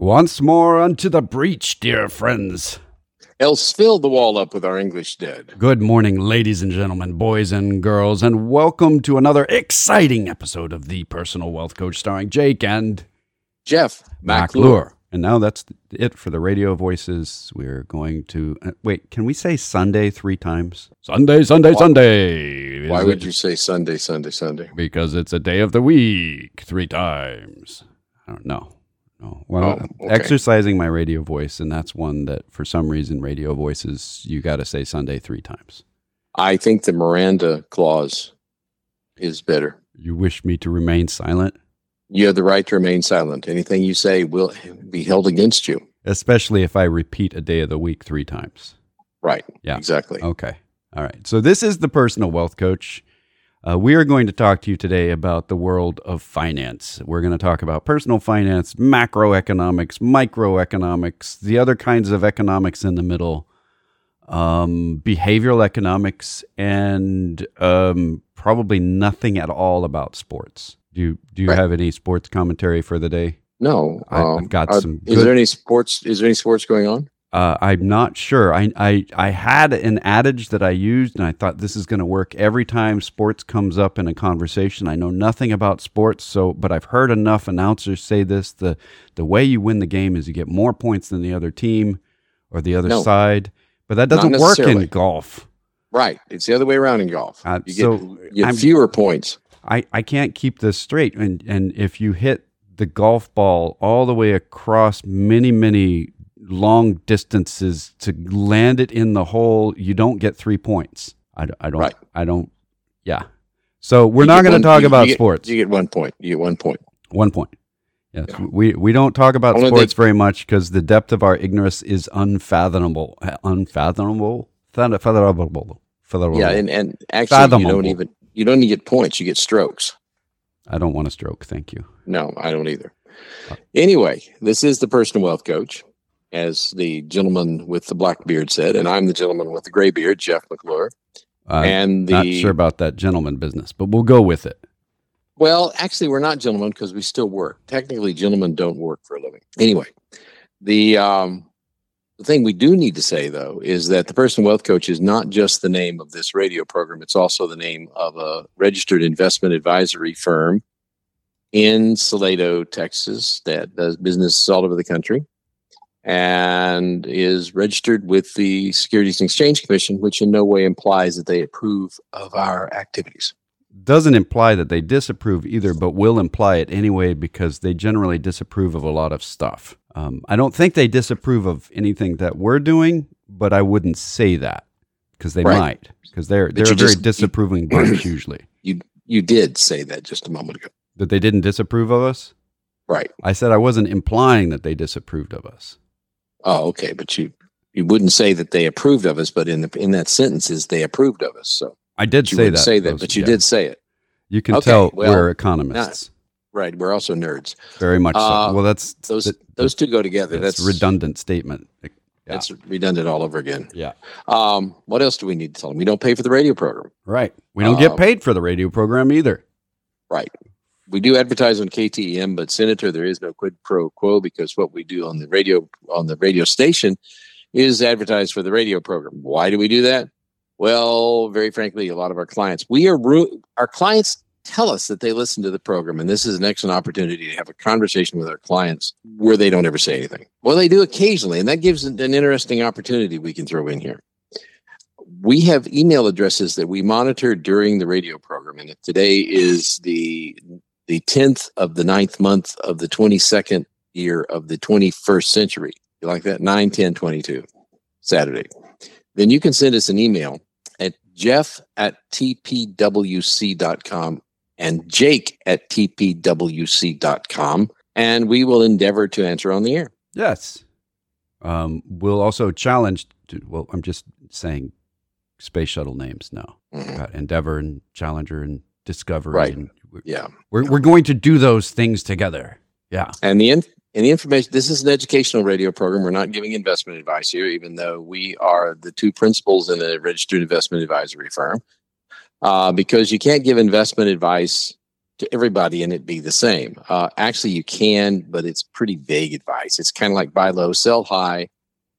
Once more unto the breach, dear friends. Else fill the wall up with our English dead. Good morning, ladies and gentlemen, boys and girls, and welcome to another exciting episode of The Personal Wealth Coach, starring Jake and Jeff McClure. And now that's it for the radio voices. We're going to... wait, can we say Sunday 3 times? Sunday, Sunday, Sunday. Why would you say Sunday, Sunday, Sunday? Because it's a day of the week 3 times. I don't know. No. Well, okay. Exercising my radio voice, and that's one that, for some reason, radio voices, you got to say Sunday 3 times. I think the Miranda clause is better. You wish me to remain silent? You have the right to remain silent. Anything you say will be held against you. Especially if I repeat a day of the week 3 times. Right. Yeah. Exactly. Okay. All right. So this is the Personal Wealth Coach. We are going to talk to you today about the world of finance. We're going to talk about personal finance, macroeconomics, microeconomics, the other kinds of economics in the middle, behavioral economics, and probably nothing at all about sports. Do you have any sports commentary for the day? No. I've got some. Is there any sports going on? I'm not sure. I had an adage that I used, and I thought this is going to work every time sports comes up in a conversation. I know nothing about sports, but I've heard enough announcers say this: the way you win the game is you get more points than the other team or the other side. But that doesn't work in golf. Right. It's the other way around in golf. You get fewer points. I can't keep this straight. And if you hit the golf ball all the way across many long distances to land it in the hole, you don't get 3 points. I don't. Yeah. So we're not going to talk about sports. You get 1 point. You get 1 point. 1 point. Yes. Yeah. We don't talk about sports very much because the depth of our ignorance is unfathomable. Unfathomable. Yeah, and actually you don't even get points. You get strokes. I don't want a stroke. Thank you. No, I don't either. Anyway, this is the Personal Wealth Coach, as the gentleman with the black beard said, and I'm the gentleman with the gray beard, Jeff McClure. Not sure about that gentleman business, but we'll go with it. Well, actually, we're not gentlemen because we still work. Technically, gentlemen don't work for a living. Anyway, the thing we do need to say, though, is that the Personal Wealth Coach is not just the name of this radio program. It's also the name of a registered investment advisory firm in Salado, Texas, that does business all over the country and is registered with the Securities and Exchange Commission, which in no way implies that they approve of our activities. Doesn't imply that they disapprove either, but will imply it anyway because they generally disapprove of a lot of stuff. I don't think they disapprove of anything that we're doing, but I wouldn't say that because they might, because they're a very disapproving bunch usually. You did say that just a moment ago. That they didn't disapprove of us? Right. I said I wasn't implying that they disapproved of us. Oh, okay, but you wouldn't say that they approved of us, but in that sentence is they approved of us. So I did say that. But you did say it. You can tell we're economists. Right, we're also nerds. Very much so. Well, that's those two go together. That's a redundant statement. Yeah. That's redundant all over again. Yeah. What else do we need to tell them? We don't pay for the radio program. Right. We don't get paid for the radio program either. Right. We do advertise on KTEM, but Senator, there is no quid pro quo because what we do on the radio station is advertise for the radio program. Why do we do that? Well, very frankly, a lot of our clients, our clients tell us that they listen to the program, and this is an excellent opportunity to have a conversation with our clients where they don't ever say anything. Well, they do occasionally, and that gives an interesting opportunity we can throw in here. We have email addresses that we monitor during the radio program, and if today is the 10th of the 9th month of the 22nd year of the 21st century. You like that? 9/10/22, Saturday. Then you can send us an email at jeff@tpwc.com and jake@tpwc.com, and we will endeavor to answer on the air. Yes. We'll also challenge, I'm just saying space shuttle names now. Mm-hmm. Endeavor and Challenger and Discovery. Right. And yeah. We're going to do those things together. Yeah. And the information, this is an educational radio program. We're not giving investment advice here, even though we are the two principals in a registered investment advisory firm. Because you can't give investment advice to everybody and it be the same. Actually, you can, but it's pretty vague advice. It's kind of like buy low, sell high,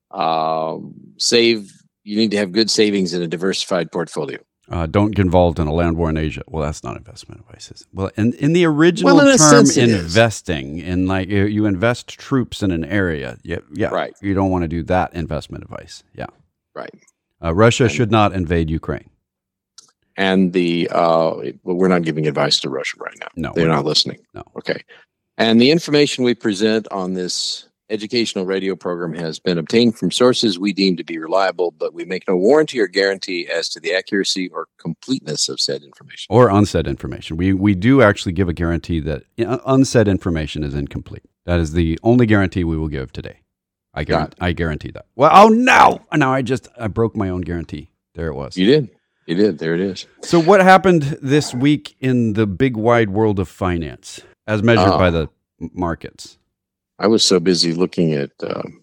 save. You need to have good savings in a diversified portfolio. Don't get involved in a land war in Asia. Well, that's not investment advice. Well, in the original in term, sense, investing in like you invest troops in an area. Yeah, right. You don't want to do that investment advice. Yeah, right. Russia should not invade Ukraine. And we're not giving advice to Russia right now. No, they're not listening. No. Okay. And the information we present on this educational radio program has been obtained from sources we deem to be reliable, but we make no warranty or guarantee as to the accuracy or completeness of said information. Or unsaid information. We do actually give a guarantee that unsaid information is incomplete. That is the only guarantee we will give today. I guarantee that. Well, oh no! Now I broke my own guarantee. There it was. You did. There it is. So what happened this week in the big wide world of finance as measured by the markets? I was so busy looking at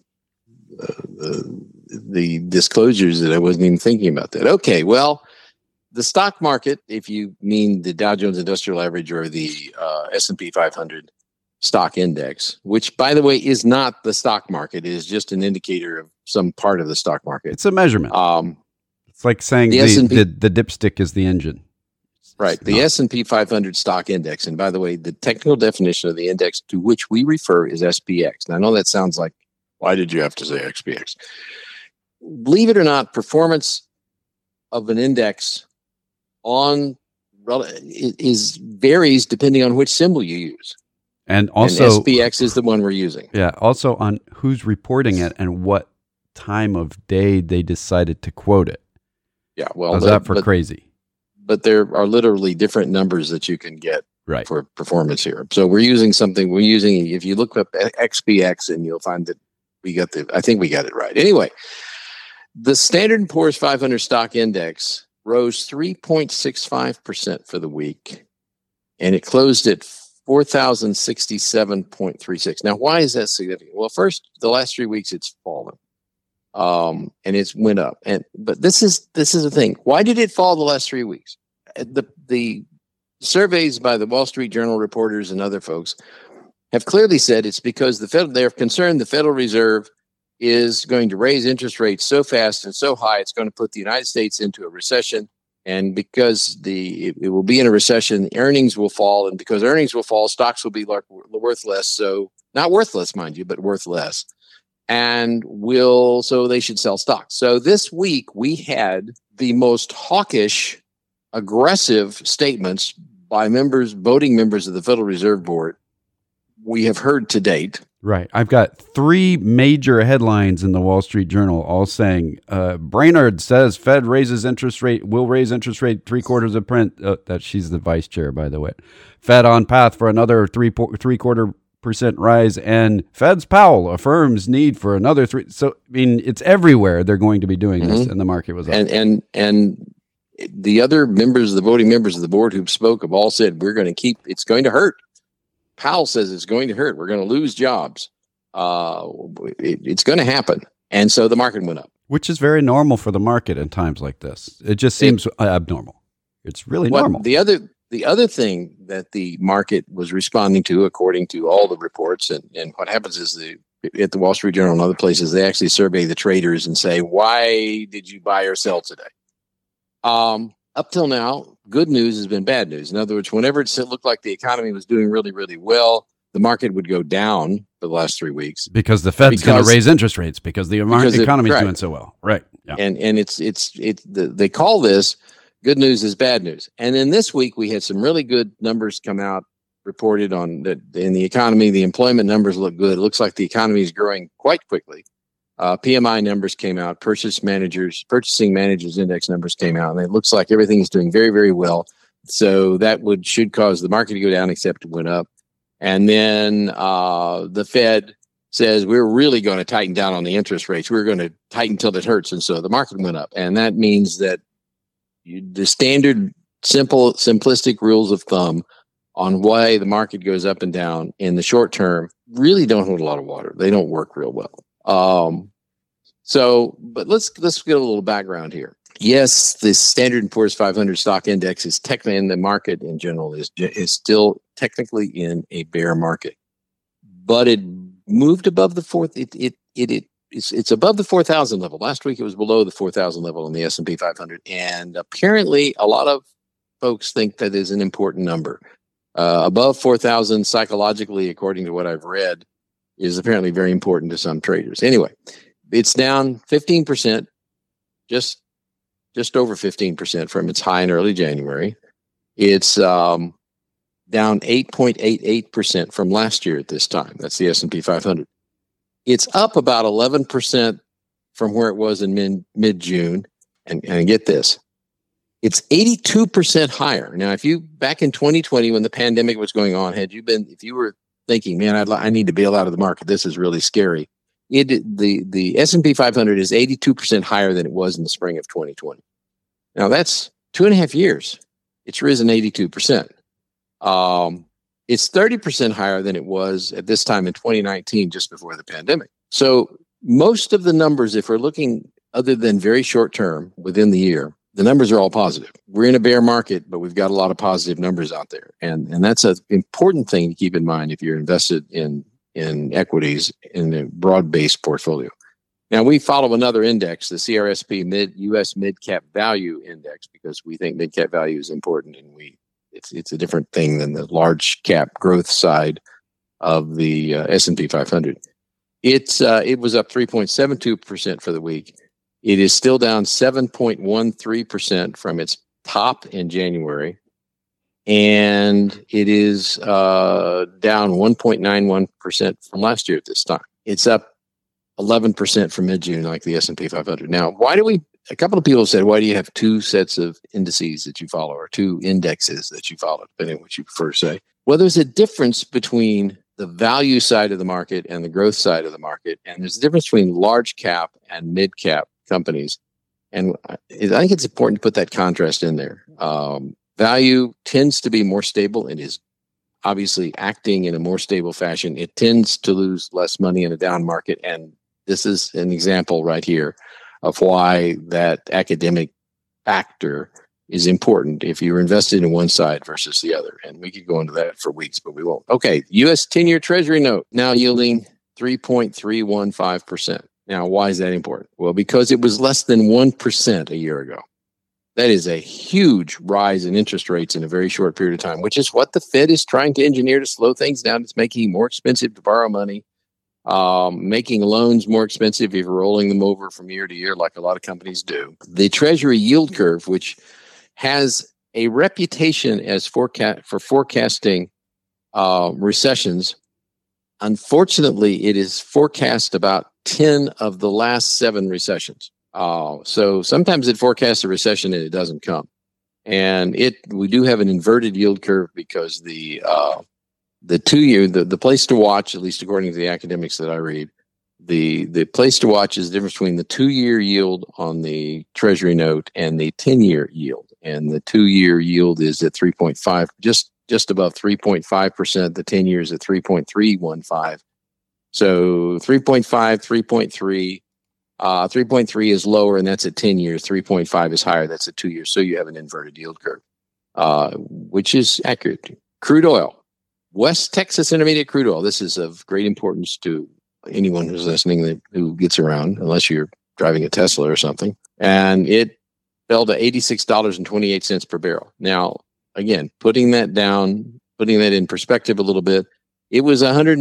the disclosures that I wasn't even thinking about that. Okay, well, the stock market, if you mean the Dow Jones Industrial Average or the S&P 500 stock index, which, by the way, is not the stock market, it is just an indicator of some part of the stock market. It's a measurement. It's like saying the dipstick is the engine. Right. The S&P 500 stock index. And by the way, the technical definition of the index to which we refer is SPX. Now, I know that sounds like, why did you have to say SPX? Believe it or not, performance of an index varies depending on which symbol you use. And also, SPX is the one we're using. Yeah. Also on who's reporting it and what time of day they decided to quote it. Yeah. Well, how's that for crazy? But there are literally different numbers that you can get for performance here. So if you look up XPX and you'll find that I think we got it right. Anyway, the Standard & Poor's 500 stock index rose 3.65% for the week, and it closed at 4,067.36. Now, why is that significant? Well, first, the last 3 weeks it's fallen. And it's went up. But this is the thing. Why did it fall the last 3 weeks? The surveys by the Wall Street Journal reporters and other folks have clearly said it's because they're concerned the Federal Reserve is going to raise interest rates so fast and so high it's going to put the United States into a recession. And because it will be in a recession, earnings will fall. And because earnings will fall, stocks will be worth less. So not worthless, mind you, but worth less. So they should sell stocks. So this week we had the most hawkish, aggressive statements by voting members of the Federal Reserve Board we have heard to date. Right. I've got 3 major headlines in the Wall Street Journal all saying, Brainerd says Fed will raise interest rate 3/4 of print. That she's the vice chair, by the way. Fed on path for another 3/4% rise, and Fed's Powell affirms need for another 3. So, I mean, it's everywhere they're going to be doing this, and the market was up. And the other voting members of the board who spoke have all said, it's going to hurt. Powell says it's going to hurt. We're going to lose jobs. It's going to happen. And so the market went up. Which is very normal for the market in times like this. It just seems abnormal. It's really normal. The other thing that the market was responding to, according to all the reports, and what happens is at the Wall Street Journal and other places, they actually survey the traders and say, why did you buy or sell today? Up till now, good news has been bad news. In other words, whenever it looked like the economy was doing really, really well, the market would go down for the last 3 weeks. Because the Fed's going to raise interest rates because the economy is doing so well. Right. Yeah. And they call this good news is bad news. And then this week we had some really good numbers come out reported on that in the economy. The employment numbers look good. It looks like the economy is growing quite quickly. PMI numbers came out. Purchasing managers index numbers came out, and it looks like everything is doing very, very well. So that should cause the market to go down, except it went up. And then the Fed says we're really going to tighten down on the interest rates. We're going to tighten till it hurts, and so the market went up. And that means that the standard, simplistic rules of thumb on why the market goes up and down in the short term really don't hold a lot of water. They don't work real well. But let's get a little background here. Yes, the Standard & Poor's 500 stock index is technically in the market in general is still technically in a bear market, but it moved above the fourth. It's above the 4,000 level. Last week it was below the 4,000 level in the S&P 500, and apparently a lot of folks think that is an important number. Above 4,000 psychologically, according to what I've read, is apparently very important to some traders. Anyway, it's down 15%, just over 15% from its high in early January. It's down 8.88% from last year at this time. That's the S&P 500. It's up about 11% from where it was in mid-June. And get this, it's 82% higher. Now, if you, back in 2020, when the pandemic was going on, if you were thinking, man, I need to bail out of the market, this is really scary. The S&P 500 is 82% higher than it was in the spring of 2020. Now that's 2.5 years. It's risen 82%. It's 30% higher than it was at this time in 2019, just before the pandemic. So most of the numbers, if we're looking other than very short term within the year, the numbers are all positive. We're in a bear market, but we've got a lot of positive numbers out there. And that's an important thing to keep in mind if you're invested in equities in a broad-based portfolio. Now, we follow another index, the CRSP US Mid-Cap Value Index, because we think mid-cap value is important, and it's a different thing than the large-cap growth side of the S&P 500. It was up 3.72% for the week. It is still down 7.13% from its top in January, and it is down 1.91% from last year at this time. It's up 11% from mid-June, like the S&P 500. Now, a couple of people said, why do you have two sets of indices that you follow, or two indexes that you follow, depending on what you prefer to say? Well, there's a difference between the value side of the market and the growth side of the market, and there's a difference between large cap and mid cap companies. And I think it's important to put that contrast in there. Value tends to be more stable and is obviously acting in a more stable fashion. It tends to lose less money in a down market, and this is an example right here of why that academic factor is important if you're invested in one side versus the other. And we could go into that for weeks, but we won't. Okay, U.S. 10-year Treasury note now yielding 3.315%. Now, why is that important? Well, because it was less than 1% a year ago. That is a huge rise in interest rates in a very short period of time, which is what the Fed is trying to engineer to slow things down. It's making it more expensive to borrow money, making loans more expensive if you're rolling them over from year to year, like a lot of companies do. The Treasury yield curve, which has a reputation as for forecasting recessions, unfortunately, it is forecast about 10 of the last 7 recessions. So sometimes it forecasts a recession and it doesn't come. And we do have an inverted yield curve because the 2-year, the place to watch, at least according to the academics that I read, the place to watch is the difference between the 2-year yield on the Treasury note and the 10-year yield. And the 2-year yield is at 3.5, just above 3.5%. The 10 years at 3.315. So 3.5, 3.3. 3.3 is lower, and that's at 10 years. 3.5 is higher. That's at 2 years. So you have an inverted yield curve, which is accurate. Crude oil, West Texas Intermediate crude oil. This is of great importance to anyone who's listening who gets around, unless you're driving a Tesla or something. And it fell to $86.28 per barrel. Now, again, putting that in perspective a little bit, it was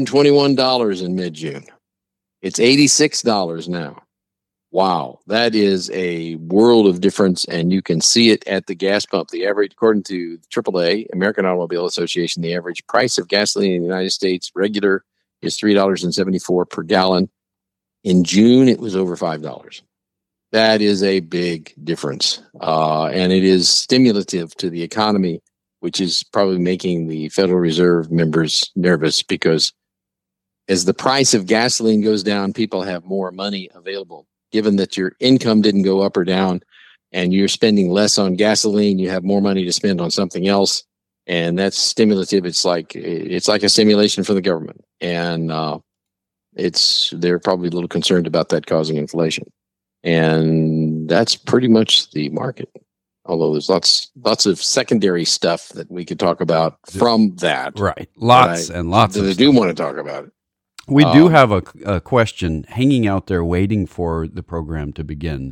$121 in mid-June. It's $86 now. Wow, that is a world of difference, and you can see it at the gas pump. The average, according to AAA, American Automobile Association, the average price of gasoline in the United States, regular, is $3.74 per gallon. In June, it was over $5. That is a big difference, and it is stimulative to the economy, which is probably making the Federal Reserve members nervous, because as the price of gasoline goes down, people have more money available. Given that your income didn't go up or down and you're spending less on gasoline, you have more money to spend on something else. And that's stimulative. It's like a stimulation for the government. And they're probably a little concerned about that causing inflation. And And that's pretty much the market. Although there's lots of secondary stuff that we could talk about from that. Right. Lots and lots that of I do want to talk about it. We do have a question hanging out there waiting for the program to begin.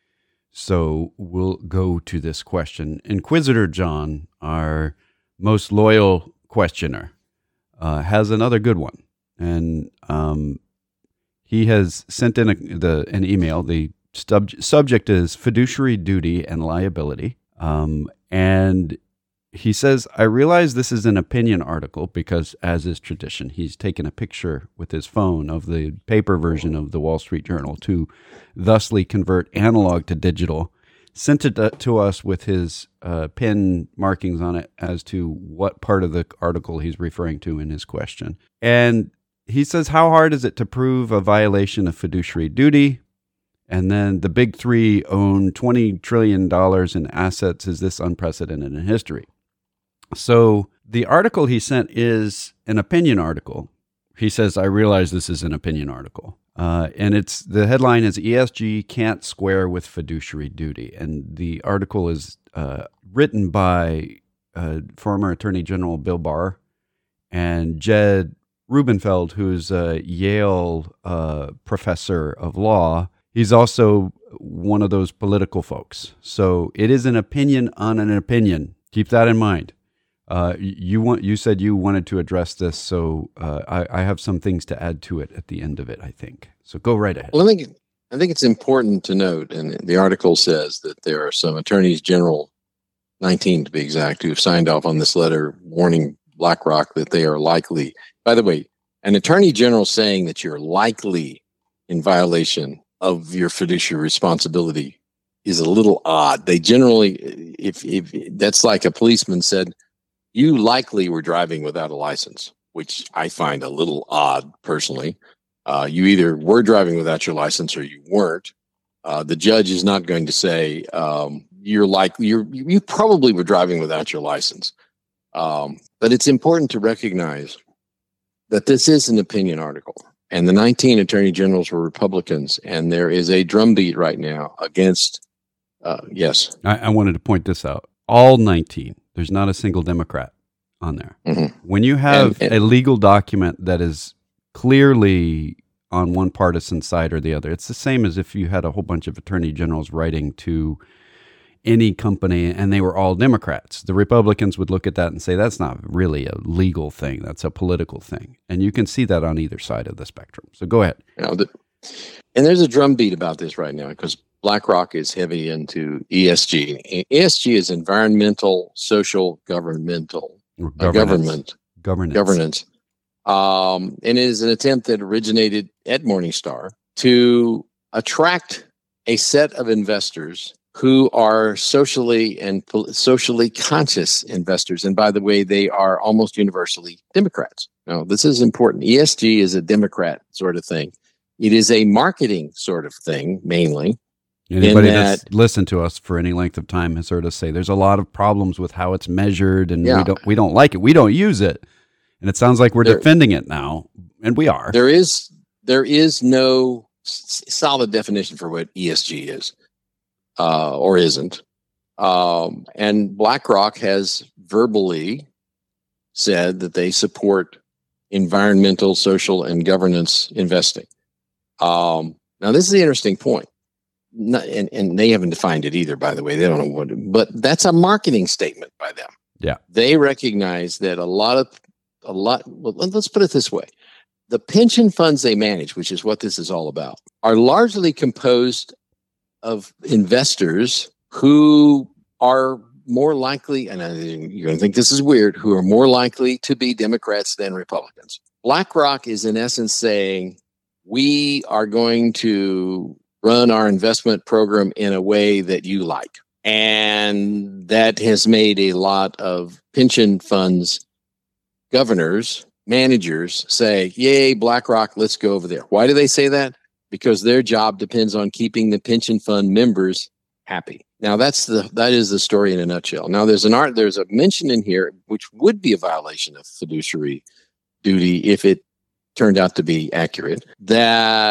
So we'll go to this question. Inquisitor John, our most loyal questioner, has another good one. And he has sent in an email. The subject is fiduciary duty and liability. And he says, I realize this is an opinion article because, as is tradition, he's taken a picture with his phone of the paper version of the Wall Street Journal to thusly convert analog to digital, sent it to us with his pen markings on it as to what part of the article he's referring to in his question. And he says, how hard is it to prove a violation of fiduciary duty? And then the big three own $20 trillion in assets. Is this unprecedented in history? So the article he sent is an opinion article. He says, I realize this is an opinion article. And the headline is ESG can't square with fiduciary duty. And the article is written by former Attorney General Bill Barr and Jed Rubenfeld, who's a Yale professor of law. He's also one of those political folks. So it is an opinion on an opinion. Keep that in mind. You said you wanted to address this, so I have some things to add to it at the end of it, I think. So go right ahead. Well, I think it's important to note, and the article says that there are some attorneys general, 19 to be exact, who have signed off on this letter warning BlackRock that they are likely. By the way, an attorney general saying that you're likely in violation of your fiduciary responsibility is a little odd. They generally, if that's like a policeman said, you likely were driving without a license, which I find a little odd personally. You either were driving without your license or you weren't. The judge is not going to say you probably were driving without your license. But it's important to recognize that this is an opinion article, and the 19 attorney generals were Republicans, and there is a drumbeat right now against. Yes, I wanted to point this out. All 19. There's not a single Democrat on there. Mm-hmm. When you have a legal document that is clearly on one partisan side or the other, it's the same as if you had a whole bunch of attorney generals writing to any company and they were all Democrats. The Republicans would look at that and say, that's not really a legal thing. That's a political thing. And you can see that on either side of the spectrum. So go ahead. And there's a drumbeat about this right now because BlackRock is heavy into ESG. ESG is environmental, social, governance. And it is an attempt that originated at Morningstar to attract a set of investors who are socially conscious investors. And by the way, they are almost universally Democrats. Now, this is important. ESG is a Democrat sort of thing. It is a marketing sort of thing, mainly. Anybody that's listened to us for any length of time has heard us say there's a lot of problems with how it's measured, and we don't like it. We don't use it, and it sounds like we're defending it now, and we are. There is no solid definition for what ESG is or isn't, and BlackRock has verbally said that they support environmental, social, and governance investing. Now, this is the interesting point. And they haven't defined it either, by the way. They don't know what, but that's a marketing statement by them. Yeah. They recognize that well, let's put it this way. The pension funds they manage, which is what this is all about, are largely composed of investors who are more likely, and you're going to think this is weird, who are more likely to be Democrats than Republicans. BlackRock is in essence saying, we are going to run our investment program in a way that you like. And that has made a lot of pension funds, governors, managers say, yay, BlackRock, let's go over there. Why do they say that? Because their job depends on keeping the pension fund members happy. Now, that is the story in a nutshell. Now, there's a mention in here, which would be a violation of fiduciary duty if it turned out to be accurate, that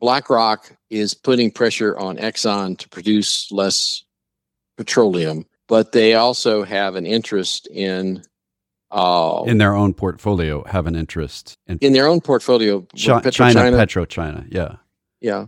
BlackRock is putting pressure on Exxon to produce less petroleum, but they also have an interest in their own portfolio, have an interest in their own portfolio. China, PetroChina, yeah,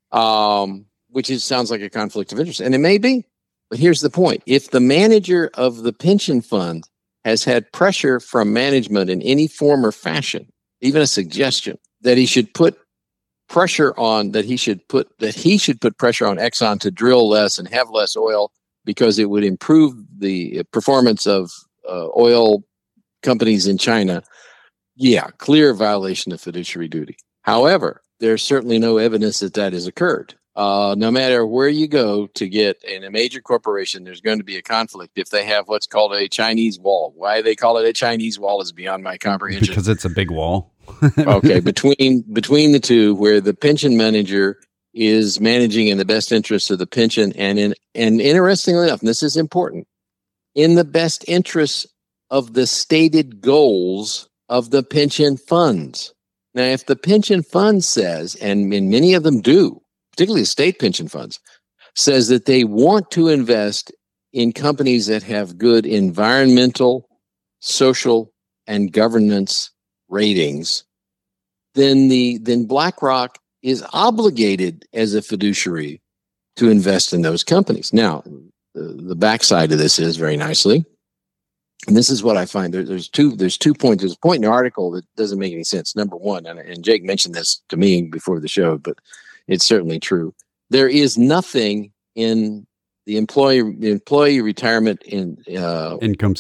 which sounds like a conflict of interest, and it may be. But here's the point: if the manager of the pension fund has had pressure from management in any form or fashion, even a suggestion that he should put pressure on he should put pressure on Exxon to drill less and have less oil because it would improve the performance of oil companies in China. Yeah, clear violation of fiduciary duty. However, there's certainly no evidence that has occurred. No matter where you go to get in a major corporation, there's going to be a conflict if they have what's called a Chinese wall. Why they call it a Chinese wall is beyond my comprehension. Because it's a big wall. Okay, between the two, where the pension manager is managing in the best interest of the pension, and interestingly enough, and this is important, in the best interest of the stated goals of the pension funds. Now, if the pension fund says, and many of them do, particularly state pension funds, says that they want to invest in companies that have good environmental, social, and governance ratings, then BlackRock is obligated as a fiduciary to invest in those companies. Now, the backside of this is very nicely, and this is what I find. There's 2 points. There's a point in the article that doesn't make any sense. Number one, and Jake mentioned this to me before the show, but it's certainly true. There is nothing in the Employee Retirement Income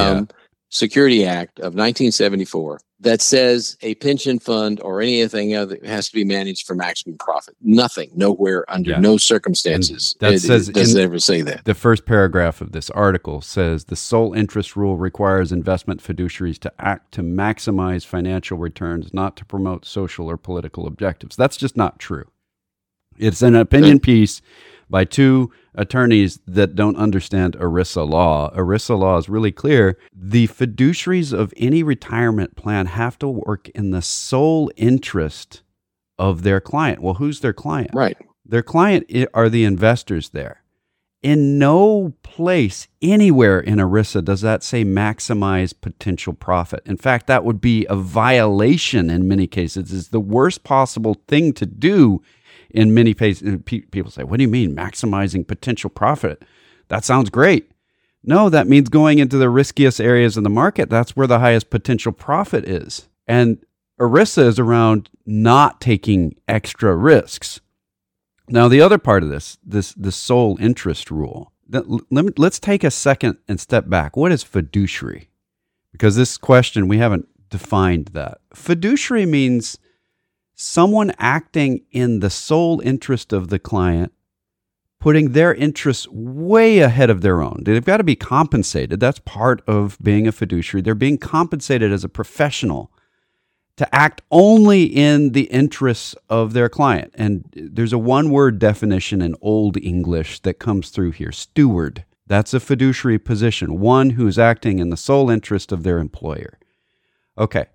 Security Act of 1974 that says a pension fund or anything other has to be managed for maximum profit. Nothing, nowhere, under no circumstances. Does it ever say that. The first paragraph of this article says the sole interest rule requires investment fiduciaries to act to maximize financial returns, not to promote social or political objectives. That's just not true. It's an opinion piece by 2 attorneys that don't understand ERISA law. ERISA law is really clear. The fiduciaries of any retirement plan have to work in the sole interest of their client. Well, who's their client? Right. Their client are the investors there. In no place anywhere in ERISA does that say maximize potential profit. In fact, that would be a violation in many cases. It's the worst possible thing to do in many cases. People say, what do you mean maximizing potential profit? That sounds great. No, that means going into the riskiest areas in the market. That's where the highest potential profit is. And ERISA is around not taking extra risks. Now, the other part of the sole interest rule, let's take a second and step back. What is fiduciary? Because this question, we haven't defined that. Fiduciary means someone acting in the sole interest of the client, putting their interests way ahead of their own. They've got to be compensated. That's part of being a fiduciary. They're being compensated as a professional to act only in the interests of their client. And there's a one-word definition in Old English that comes through here: steward. That's a fiduciary position, one who's acting in the sole interest of their employer. Okay.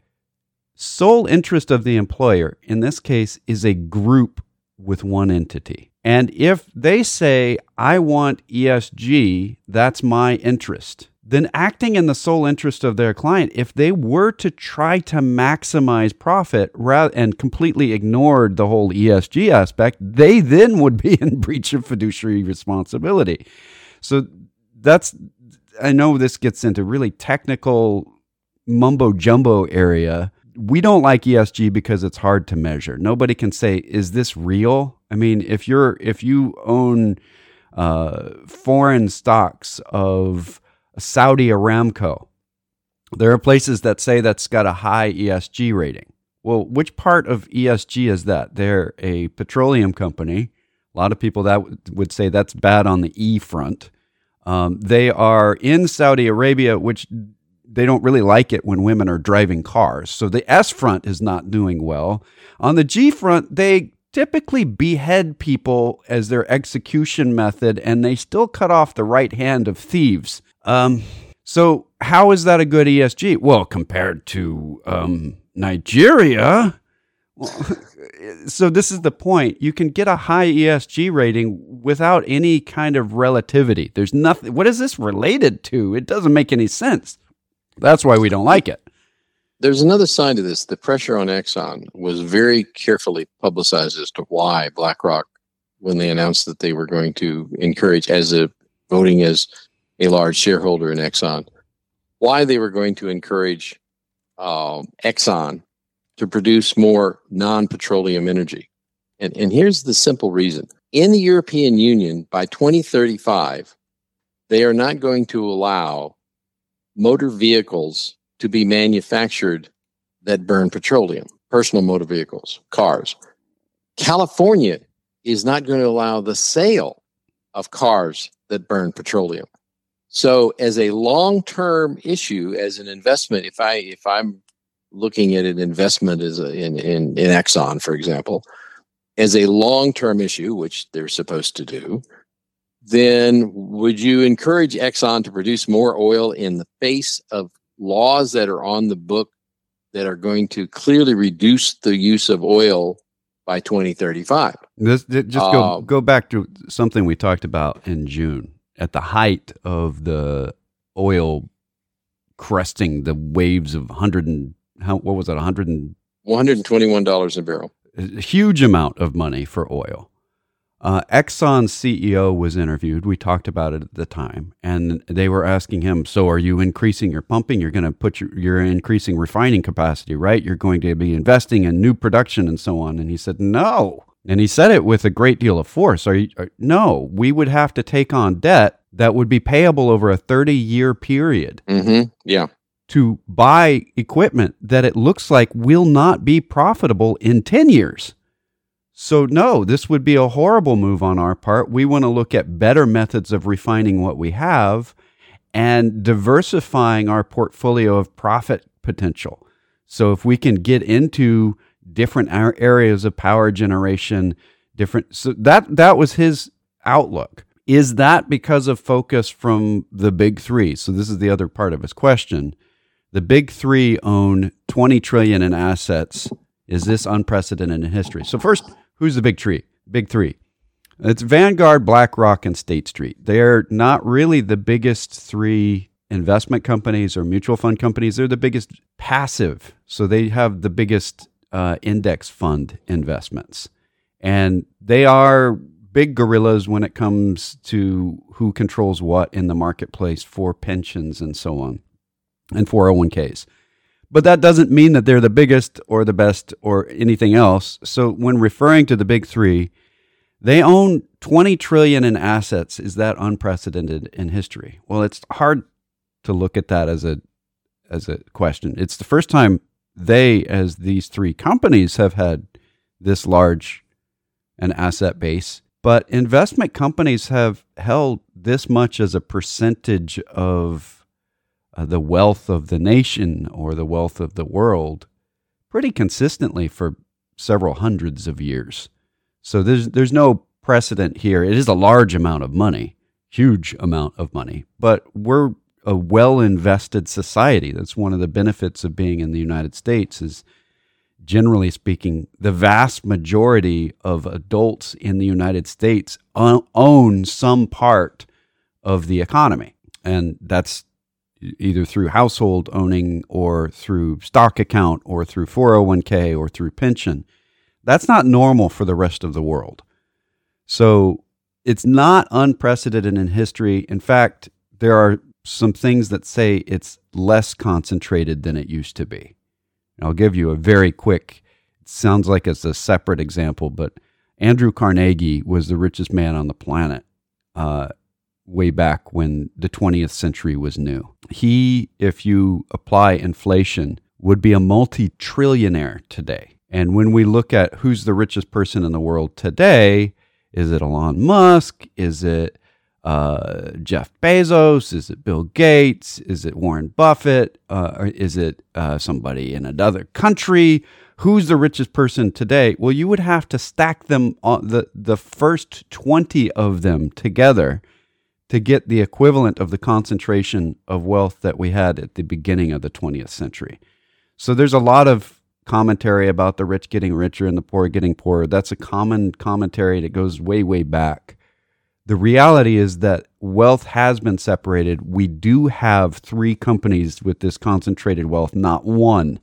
Sole interest of the employer, in this case, is a group with one entity. And if they say, I want ESG, that's my interest, then acting in the sole interest of their client, if they were to try to maximize profit and completely ignored the whole ESG aspect, they then would be in breach of fiduciary responsibility. So I know this gets into really technical mumbo jumbo area. We don't like ESG because it's hard to measure. Nobody can say, is this real? I mean, if you own foreign stocks of Saudi Aramco, there are places that say that's got a high ESG rating. Well, which part of ESG is that? They're a petroleum company. A lot of people that would say that's bad on the E front. They are in Saudi Arabia, which they don't really like it when women are driving cars. So the S front is not doing well. On the G front, they typically behead people as their execution method, and they still cut off the right hand of thieves. So how is that a good ESG? Well, compared to Nigeria, So this is the point. You can get a high ESG rating without any kind of relativity. There's nothing. What is this related to? It doesn't make any sense. That's why we don't like it. There's another side to this. The pressure on Exxon was very carefully publicized as to why BlackRock, when they announced that they were going to encourage voting as a large shareholder in Exxon, why they were going to encourage Exxon to produce more non-petroleum energy. And here's the simple reason. In the European Union, by 2035, they are not going to allow motor vehicles to be manufactured that burn petroleum, personal motor vehicles, cars. California is not going to allow the sale of cars that burn petroleum. So as a long-term issue, as an investment, if I'm looking at an investment as in Exxon, for example, as a long-term issue, which they're supposed to do, then would you encourage Exxon to produce more oil in the face of laws that are on the book that are going to clearly reduce the use of oil by 2035? Go back to something we talked about in June at the height of the oil cresting the waves of $121 a barrel. A huge amount of money for oil. Exxon's CEO was interviewed. We talked about it at the time, and they were asking him, so are you increasing your pumping? You're going to you're increasing refining capacity, right? You're going to be investing in new production and so on. And he said, no. And he said it with a great deal of force. No, we would have to take on debt that would be payable over a 30-year period. Mm-hmm. Yeah. To buy equipment that it looks like will not be profitable in 10 years. So no, this would be a horrible move on our part. We want to look at better methods of refining what we have and diversifying our portfolio of profit potential. So if we can get into different areas of power generation, so that was his outlook. Is that because of focus from the big three? So this is the other part of his question. The big three own $20 trillion in assets. Is this unprecedented in history? So first, who's the big three? Big three. It's Vanguard, BlackRock, and State Street. They're not really the biggest three investment companies or mutual fund companies. They're the biggest passive. So they have the biggest index fund investments. And they are big gorillas when it comes to who controls what in the marketplace for pensions and so on, and 401ks. But that doesn't mean that they're the biggest or the best or anything else. So when referring to the big three, they own $20 trillion in assets. Is that unprecedented in history? Well, it's hard to look at that as a question. It's the first time they, as these three companies, have had this large an asset base. But investment companies have held this much as a percentage of the wealth of the nation or the wealth of the world pretty consistently for several hundreds of years. So there's no precedent here. It is a large amount of money, huge amount of money, but we're a well-invested society. That's one of the benefits of being in the United States is, generally speaking, the vast majority of adults in the United States own some part of the economy. And that's either through household owning or through stock account or through 401k or through pension. That's not normal for the rest of the world. So it's not unprecedented in history. In fact, there are some things that say it's less concentrated than it used to be. I'll give you a very quick, it sounds like it's a separate example, but Andrew Carnegie was the richest man on the planet way back when the 20th century was new. He, if you apply inflation, would be a multi-trillionaire today. And when we look at who's the richest person in the world today, is it Elon Musk? Is it Jeff Bezos? Is it Bill Gates? Is it Warren Buffett? Or is it somebody in another country? Who's the richest person today? Well, you would have to stack them on the first 20 of them together to get the equivalent of the concentration of wealth that we had at the beginning of the 20th century. So there's a lot of commentary about the rich getting richer and the poor getting poorer. That's a common commentary that goes way, way back. The reality is that wealth has been separated. We do have 3 companies with this concentrated wealth, not one.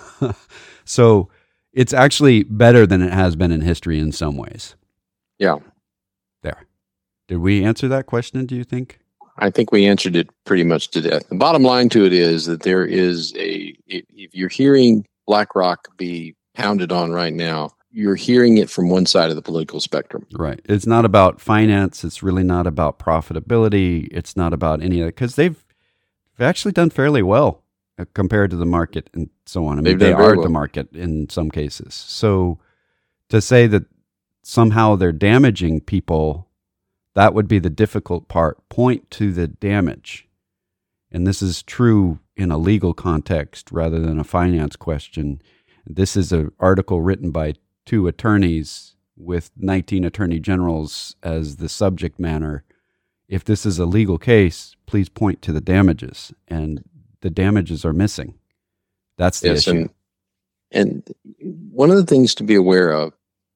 So it's actually better than it has been in history in some ways. Yeah. There. Did we answer that question, do you think? I think we answered it pretty much to death. The bottom line to it is that there is if you're hearing BlackRock be pounded on right now, you're hearing it from one side of the political spectrum. Right. It's not about finance. It's really not about profitability. It's not about any of it, because they've actually done fairly well compared to the market and so on. I mean, they are the market in some cases. So to say that somehow they're damaging people, that would be the difficult part. Point to the damage. And this is true in a legal context rather than a finance question. This is an article written by 2 attorneys with 19 attorney generals as the subject matter. If this is a legal case, please point to the damages. And the damages are missing. That's the issue. And one of the things to be aware of,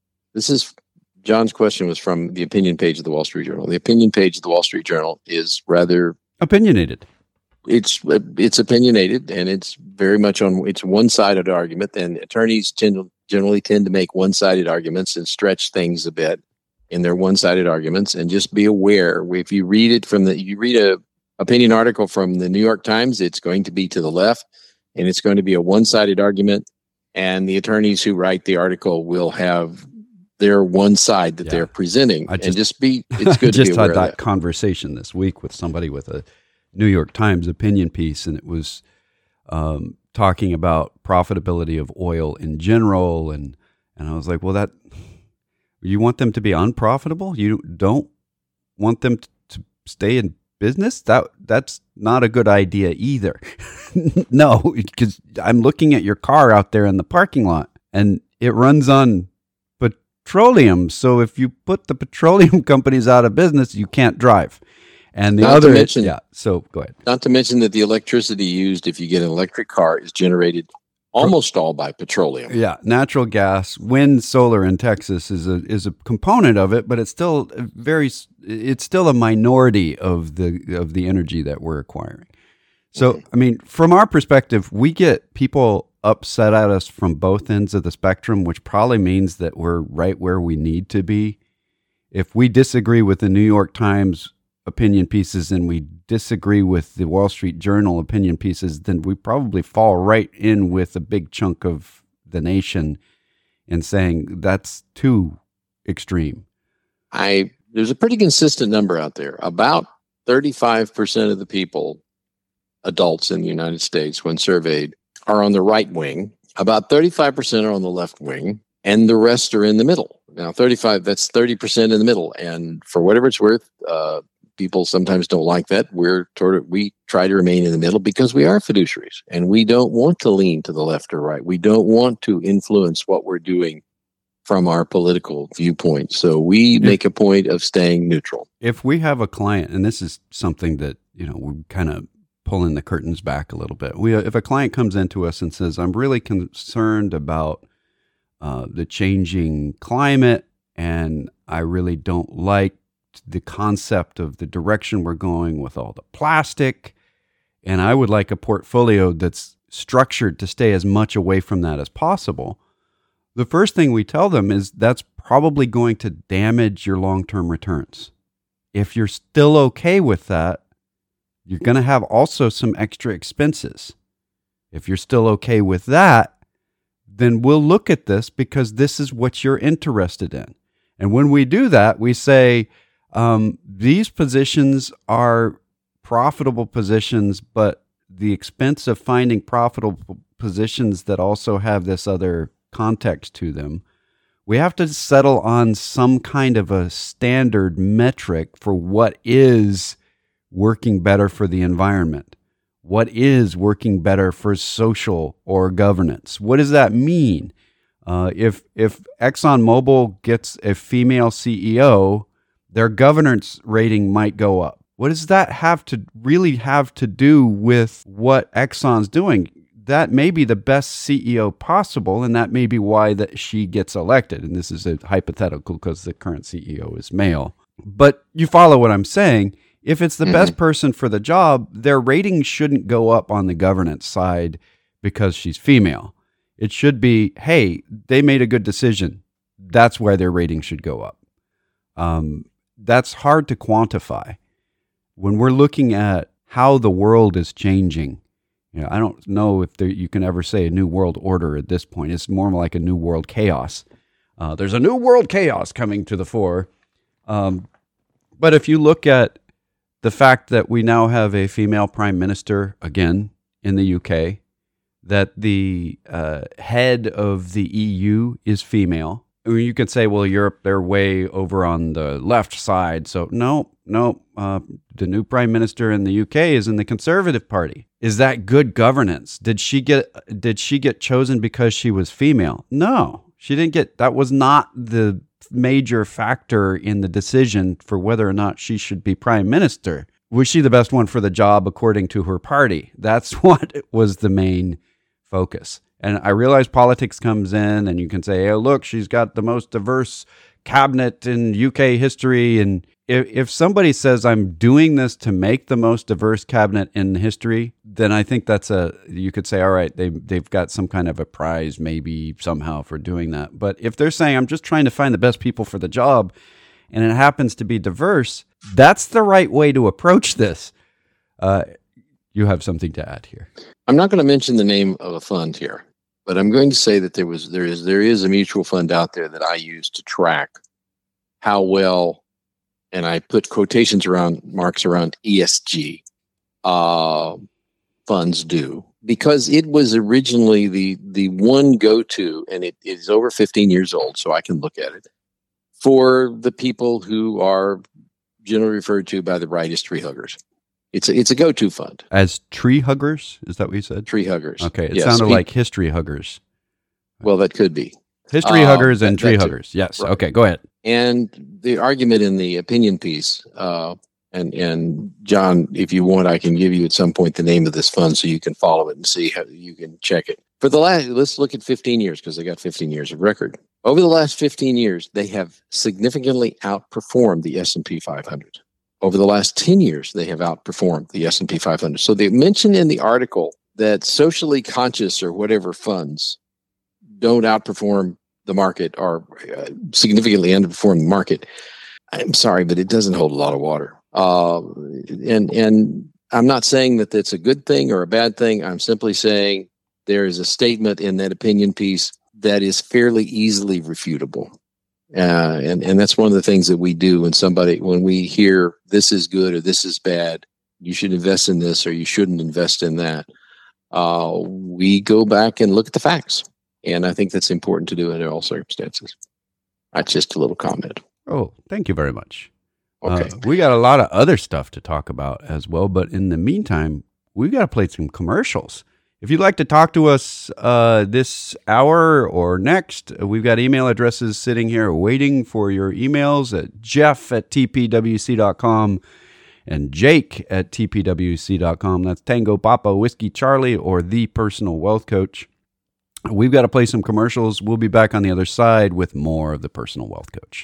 John's question was from the opinion page of the Wall Street Journal. The opinion page of the Wall Street Journal is rather opinionated. It's opinionated, and it's very much it's one-sided argument. And attorneys generally tend to make one-sided arguments and stretch things a bit in their one-sided arguments. And just be aware, if you read a opinion article from the New York Times, it's going to be to the left, and it's going to be a one-sided argument. And the attorneys who write the article will have their one side that they're presenting. It's good to be aware of that. I just had that conversation this week with somebody with a New York Times opinion piece, and it was talking about profitability of oil in general, and I was like, well, you want them to be unprofitable? You don't want them to stay in business? That's not a good idea either. No, because I'm looking at your car out there in the parking lot, and it runs on petroleum. So if you put the petroleum companies out of business, you can't drive. And the so go ahead. Not to mention that the electricity used if you get an electric car is generated almost all by petroleum. Yeah, natural gas, wind, solar in Texas is a component of it, but it's still a minority of the energy that we're acquiring. So, I mean, from our perspective, we get people upset at us from both ends of the spectrum, which probably means that we're right where we need to be. If we disagree with the New York Times opinion pieces and we disagree with the Wall Street Journal opinion pieces, then we probably fall right in with a big chunk of the nation in saying that's too extreme. There's a pretty consistent number out there. About 35% of the people, adults in the United States, when surveyed, are on the right wing. About 35% are on the left wing, and the rest are in the middle. Now, that's 30% in the middle. And for whatever it's worth, people sometimes don't like that. We try to remain in the middle because we are fiduciaries, and we don't want to lean to the left or right. We don't want to influence what we're doing from our political viewpoint. So we make a point of staying neutral. If we have a client, and this is something that, we kind of pulling the curtains back a little bit. If a client comes into us and says, I'm really concerned about the changing climate, and I really don't like the concept of the direction we're going with all the plastic, and I would like a portfolio that's structured to stay as much away from that as possible, the first thing we tell them is that's probably going to damage your long-term returns. If you're still okay with that, you're going to have also some extra expenses. If you're still okay with that, then we'll look at this because this is what you're interested in. And when we do that, we say, these positions are profitable positions, but the expense of finding profitable positions that also have this other context to them, we have to settle on some kind of a standard metric for what is working better for the environment. What is working better for social or governance? What does that mean? If ExxonMobil gets a female CEO, their governance rating might go up. What does that have to do with what Exxon's doing? that may be the best CEO possible, and that may be why that she gets elected. And this is a hypothetical because the current CEO is male. But you follow what I'm saying. If it's the best person for the job, their ratings shouldn't go up on the governance side because she's female. It should be, hey, they made a good decision. That's where their rating should go up. That's hard to quantify. When we're looking at how the world is changing, I don't know if you can ever say a new world order at this point. It's more like a new world chaos. There's a new world chaos coming to the fore. But if you look at the fact that we now have a female prime minister again in the UK, that the head of the EU is female. I mean, you could say, well, Europe, they're way over on the left side. So no, the new prime minister in the UK is in the Conservative Party. Is that good governance? Did she get chosen because she was female? No, she didn't get. That was not the major factor in the decision for whether or not she should be prime minister. Was she the best one for the job according to her party? That's what was the main focus. And I realize politics comes in and you can say, oh, look, she's got the most diverse cabinet in UK history. And if somebody says I'm doing this to make the most diverse cabinet in history, then I think you could say, all right, they've got some kind of a prize maybe somehow for doing that. But if they're saying I'm just trying to find the best people for the job and it happens to be diverse, that's the right way to approach this. You have something to add here. I'm not going to mention the name of a fund here, but I'm going to say that there is a mutual fund out there that I use to track how well, and I put quotations marks around ESG funds do, because it was originally the one go-to, and it is over 15 years old, so I can look at it, for the people who are generally referred to by the right as tree huggers. It's a go-to fund. As tree huggers? Is that what you said? Tree huggers. Okay. It sounded like history huggers. Well, that could be. History huggers and tree huggers. Yes. Right. Okay, go ahead. And the argument in the opinion piece, and John, if you want, I can give you at some point the name of this fund so you can follow it and see how you can check it. For the let's look at 15 years because they got 15 years of record. Over the last 15 years, they have significantly outperformed the S&P 500. Over the last 10 years, they have outperformed the S&P 500. So they mentioned in the article that socially conscious or whatever funds don't outperform the market or significantly underperform the market. I'm sorry, but it doesn't hold a lot of water. And I'm not saying that that's a good thing or a bad thing. I'm simply saying there is a statement in that opinion piece that is fairly easily refutable. And that's one of the things that we do when we hear this is good or this is bad, you should invest in this or you shouldn't invest in that. We go back and look at the facts. And I think that's important to do in all circumstances. That's just a little comment. Oh, thank you very much. Okay. We got a lot of other stuff to talk about as well. But in the meantime, we've got to play some commercials. If you'd like to talk to us this hour or next, we've got email addresses sitting here waiting for your emails at jeff@tpwc.com and jake@tpwc.com. That's Tango Papa Whiskey Charlie or The Personal Wealth Coach. We've got to play some commercials. We'll be back on the other side with more of The Personal Wealth Coach.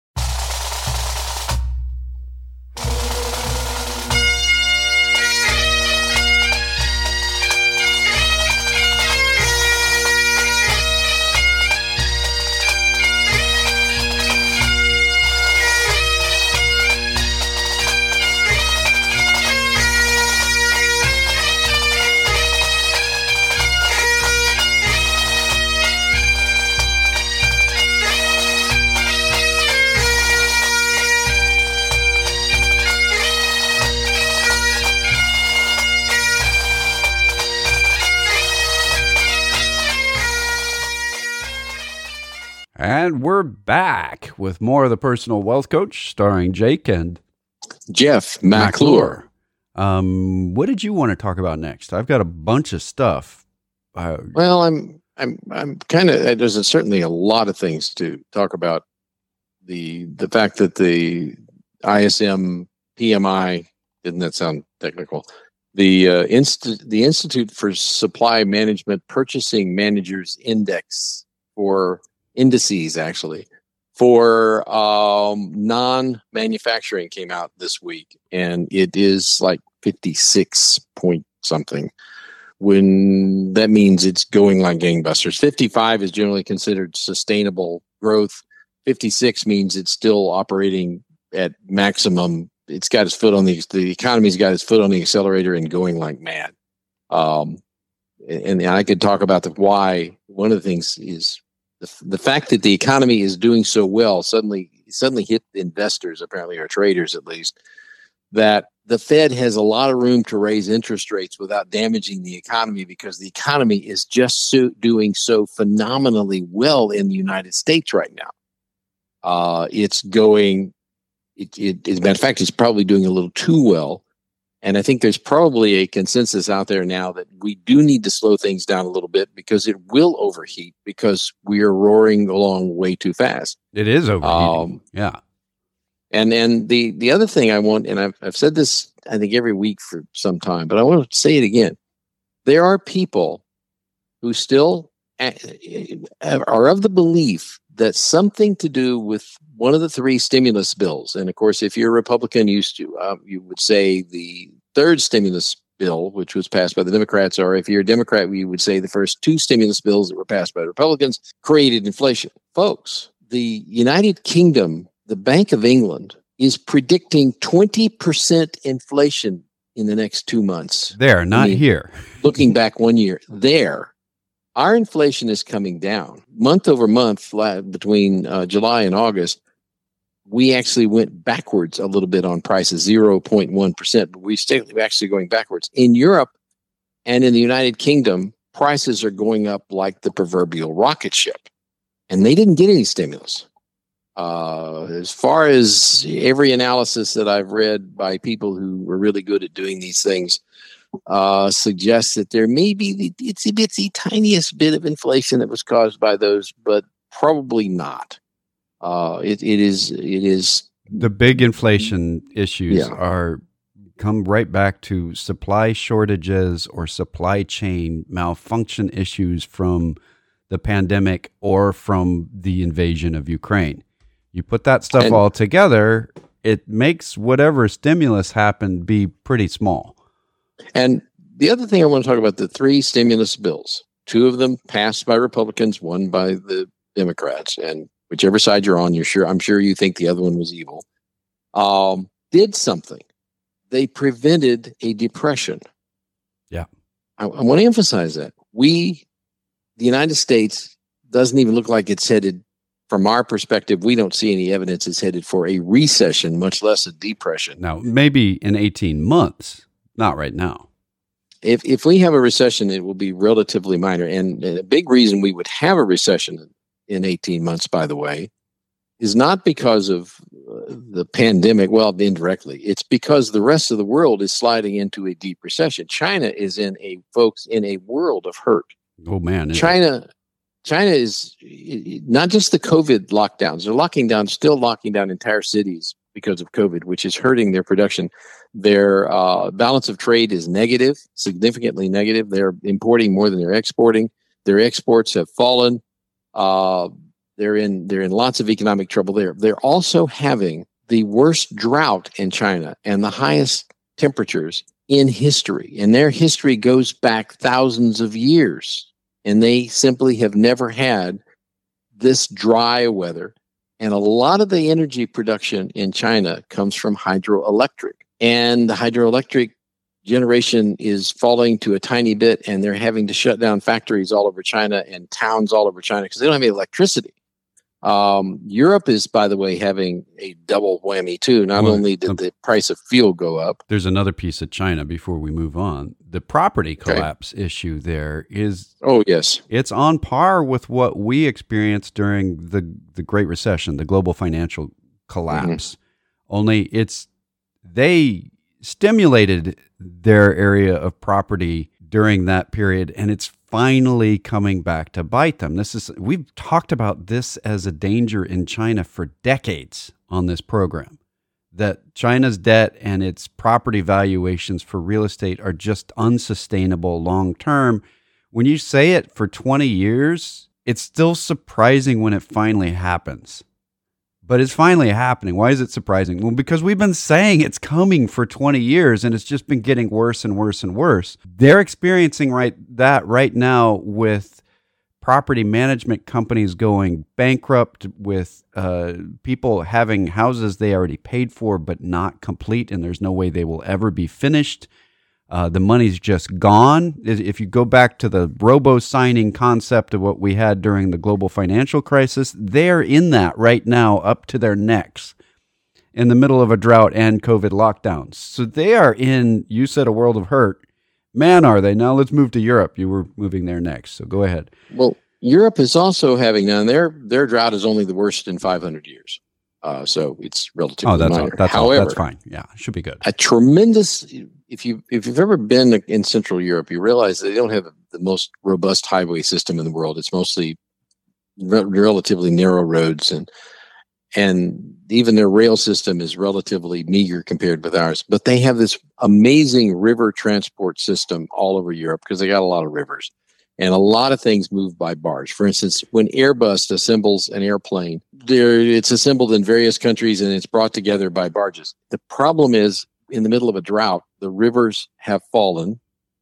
And we're back with more of The Personal Wealth Coach, starring Jake and Jeff McClure. What did you want to talk about next? I've got a bunch of stuff. Well, I'm kind of. There's certainly a lot of things to talk about. The fact that the ISM PMI, didn't that sound technical? The Institute for Supply Management Purchasing Managers Index for indices actually for non-manufacturing came out this week, and it is like 56 point something. When that means it's going like gangbusters. 55 is generally considered sustainable growth. 56 means it's still operating at maximum. It's got its foot on the economy's got its foot on the accelerator and going like mad. And I could talk about why. One of the things is the fact that the economy is doing so well suddenly hit investors, apparently, or traders at least, that the Fed has a lot of room to raise interest rates without damaging the economy, because the economy is just doing so phenomenally well in the United States right now. It's going. As a matter of fact, it's probably doing a little too well. And I think there's probably a consensus out there now that we do need to slow things down a little bit, because it will overheat, because we are roaring along way too fast. It is overheating. Yeah. And the other thing I want, and I've said this, I think, every week for some time, but I want to say it again. There are people who still are of the belief that something to do with one of the three stimulus bills, and of course, if you're a Republican, you would say the third stimulus bill, which was passed by the Democrats, or if you're a Democrat, you would say the first two stimulus bills that were passed by the Republicans created inflation. Folks, the United Kingdom, the Bank of England, is predicting 20% inflation in the next 2 months. There, not here. Looking back 1 year, there. Our inflation is coming down. Month over month, between July and August, we actually went backwards a little bit on prices, 0.1%, but we're actually going backwards. In Europe and in the United Kingdom, prices are going up like the proverbial rocket ship, and they didn't get any stimulus. As far as every analysis that I've read by people who are really good at doing these things, suggests that there may be the itsy bitsy tiniest bit of inflation that was caused by those, but probably not. It is the big inflation issues come right back to supply shortages or supply chain malfunction issues from the pandemic or from the invasion of Ukraine. You put that stuff all together, it makes whatever stimulus happened be pretty small. And the other thing I want to talk about, the three stimulus bills, two of them passed by Republicans, one by the Democrats, and whichever side you're on, I'm sure you think the other one was evil, did something. They prevented a depression. Yeah. I want to emphasize that. The United States, doesn't even look like it's headed, from our perspective, we don't see any evidence it's headed for a recession, much less a depression. Now, maybe in 18 months, not right now. If we have a recession, it will be relatively minor. And a big reason we would have a recession in 18 months, by the way, is not because of the pandemic. Well, indirectly, it's because the rest of the world is sliding into a deep recession. China is in a world of hurt. Oh man, China is not just the COVID lockdowns. They're still locking down entire cities because of COVID, which is hurting their production. Their balance of trade is negative, significantly negative. They're importing more than they're exporting. Their exports have fallen. They're in lots of economic trouble there. They're also having the worst drought in China and the highest temperatures in history. And their history goes back thousands of years. And they simply have never had this dry weather. And a lot of the energy production in China comes from hydroelectric. And the hydroelectric generation is falling to a tiny bit, and they're having to shut down factories all over China and towns all over China because they don't have any electricity. Europe is, by the way, having a double whammy too. Not only did the price of fuel go up. There's another piece of China before we move on. The property collapse issue there is. Oh, yes. It's on par with what we experienced during the Great Recession, the global financial collapse. Mm-hmm. Only they stimulated their area of property during that period, and it's finally coming back to bite them. We've talked about this as a danger in China for decades on this program, that China's debt and its property valuations for real estate are just unsustainable long term. When you say it for 20 years, it's still surprising when it finally happens. But it's finally happening. Why is it surprising? Well, because we've been saying it's coming for 20 years and it's just been getting worse and worse and worse. They're experiencing that right now with property management companies going bankrupt, with people having houses they already paid for but not complete, and there's no way they will ever be finished. The money's just gone. If you go back to the robo-signing concept of what we had during the global financial crisis, they're in that right now up to their necks in the middle of a drought and COVID lockdowns. So they are in, you said, a world of hurt. Man, are they. Now let's move to Europe. You were moving there next, so go ahead. Well, Europe is also having, now their drought is only the worst in 500 years. So it's relatively minor. However, that's fine. Yeah, should be good. A tremendous, if you've ever been in Central Europe, you realize they don't have the most robust highway system in the world. It's mostly relatively narrow roads, and even their rail system is relatively meager compared with ours. But they have this amazing river transport system all over Europe because they got a lot of rivers. And a lot of things move by barge. For instance, when Airbus assembles an airplane, it's assembled in various countries and it's brought together by barges. The problem is, in the middle of a drought, the rivers have fallen.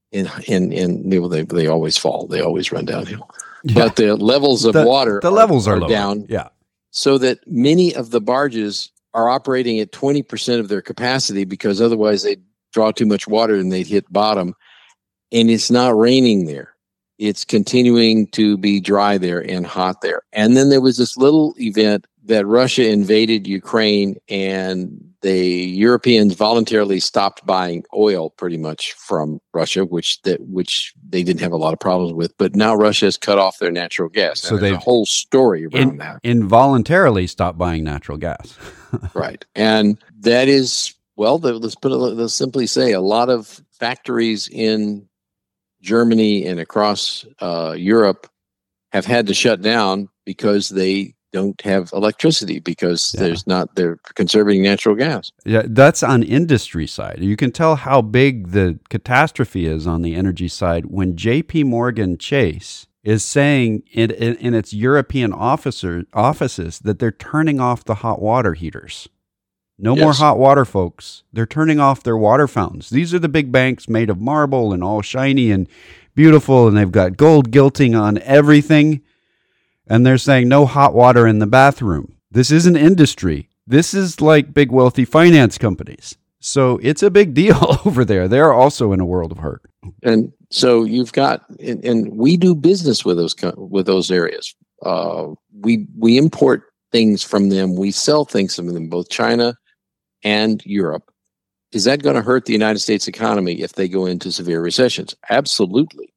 They always fall. They always run downhill. Yeah. But the levels of water are down. Yeah. So that many of the barges are operating at 20% of their capacity because otherwise they'd draw too much water and they'd hit bottom. And it's not raining there. It's continuing to be dry there and hot there. And then there was this little event that Russia invaded Ukraine, and the Europeans voluntarily stopped buying oil pretty much from Russia, which they didn't have a lot of problems with. But now Russia has cut off their natural gas. So there's a whole story around that. Involuntarily stopped buying natural gas. Right. And that is, well, let's simply say a lot of factories in Germany and across Europe have had to shut down because they don't have electricity because they're conserving natural gas. Yeah, that's on industry side. You can tell how big the catastrophe is on the energy side when JP Morgan Chase is saying in its European offices that they're turning off the hot water heaters. No more hot water, folks. They're turning off their water fountains. These are the big banks made of marble and all shiny and beautiful, and they've got gold gilting on everything. And they're saying no hot water in the bathroom. This isn't industry. This is like big wealthy finance companies. So it's a big deal over there. They're also in a world of hurt. And so you've got, and we do business with those areas. We import things from them. We sell things from them, both China and Europe. Is that going to hurt the United States economy if they go into severe recessions? Absolutely.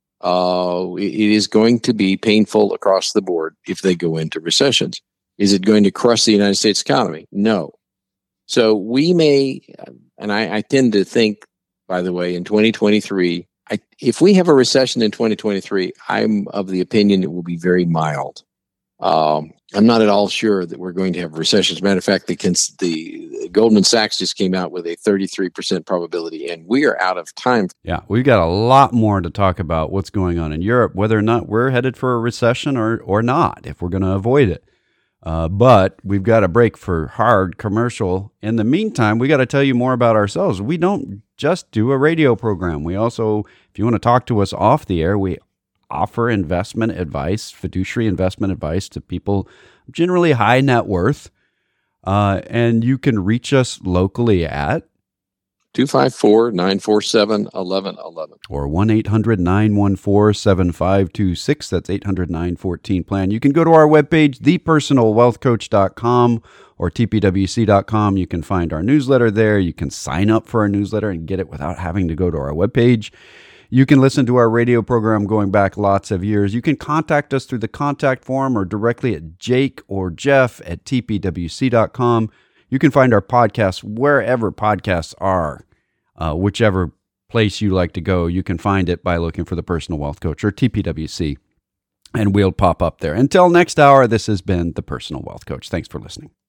It is going to be painful across the board if they go into recessions. Is it going to crush the United States economy? No. So we may, and I tend to think, by the way, in 2023, if we have a recession in 2023, I'm of the opinion it will be very mild. I'm not at all sure that we're going to have a recession. As a matter of fact, the Goldman Sachs just came out with a 33% probability, and we are out of time. Yeah, we've got a lot more to talk about what's going on in Europe, whether or not we're headed for a recession or not, if we're going to avoid it. But we've got a break for hard commercial. In the meantime, we got to tell you more about ourselves. We don't just do a radio program. We also, if you want to talk to us off the air, we offer investment advice, fiduciary investment advice to people generally high net worth. And you can reach us locally at 254-947-1111 or 1-800-914-7526. That's 800-914-PLAN. You can go to our webpage, thepersonalwealthcoach.com or tpwc.com. You can find our newsletter there. You can sign up for our newsletter and get it without having to go to our webpage. You can listen to our radio program going back lots of years. You can contact us through the contact form or directly at Jake or Jeff at tpwc.com. You can find our podcasts wherever podcasts are, whichever place you like to go. You can find it by looking for The Personal Wealth Coach or TPWC, and we'll pop up there. Until next hour, this has been The Personal Wealth Coach. Thanks for listening.